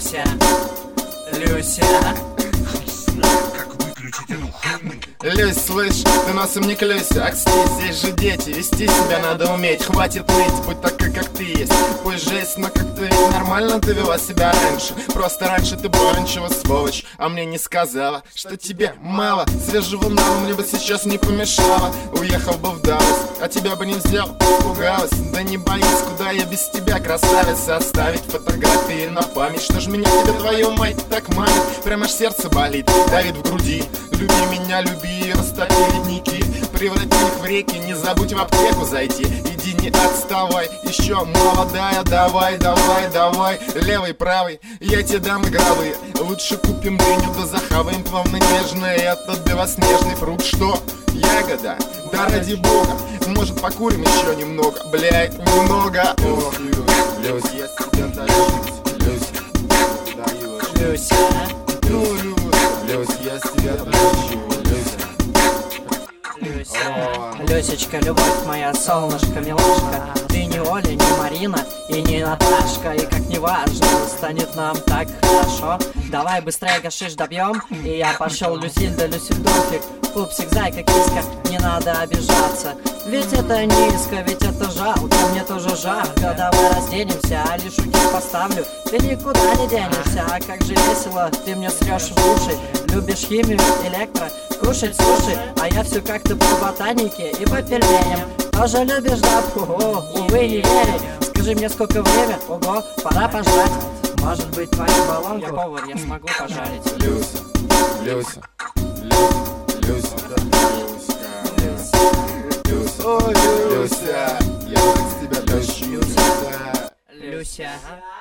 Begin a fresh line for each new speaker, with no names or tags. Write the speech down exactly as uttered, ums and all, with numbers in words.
Люся, Люся.
Люсь, слышь, ты носом не клюйся, аксти, здесь же дети, вести себя надо уметь. Хватит ныть, будь такой, как ты есть. Пусть жесть, но как-то ведь нормально ты вела себя раньше. Просто раньше ты баранчева сволочь, а мне не сказала, что тебе мало. Свежего нала мне бы сейчас не помешало. Уехал бы в Даллас, а тебя бы не взял, пугалась. Да не боись, куда я без тебя, красавица. Оставить фотографии на память. Что ж меня тебе, твою мать, так манит? Прямо аж сердце болит, давит в груди. Люби меня, люби, расставь ледники, преврати их в реки, не забудь в аптеку зайти. Иди, не отставай, еще молодая, давай, давай, давай. Левый, правый, я тебе дам игровые. Лучше купим дыню, да захаваем плавно нежное. Этот белоснежный фрукт, что? Ягода? Да ради бога, может покурим еще немного, блядь, немного. Ох, Люсь, я тебя даю, Люсь, даю,
Люся,
ну, Люсь. Люсь, я с тебя прощу, Люся.
Люся, Люсечка, любовь моя, солнышко, милашка. Ты не Оля, не Марина и не Наташка. И как не важно, станет нам так хорошо. Давай быстрее гашиш добьем. И я пошел, Люсильда, Люсильдофик. Пупсик, зайка, киска, не надо обижаться. Ведь это низко, ведь это жалко. Мне тоже жарко, давай разденемся. А лишуки поставлю, ты никуда не денешься. А как же весело, ты мне срешь в уши. Любишь химию, электро, кушать суши. А я все как-то по ботанике и по пельменям. Тоже любишь, да? Ого, увы, не верю. Скажи мне, сколько время? Ого, пора пожрать. Может быть, твою баллонку, я повар, я смогу пожарить.
Люся, Люся, Люся, Люся, Люся, Люся, я так с тебя тащу, Люся.
Люся.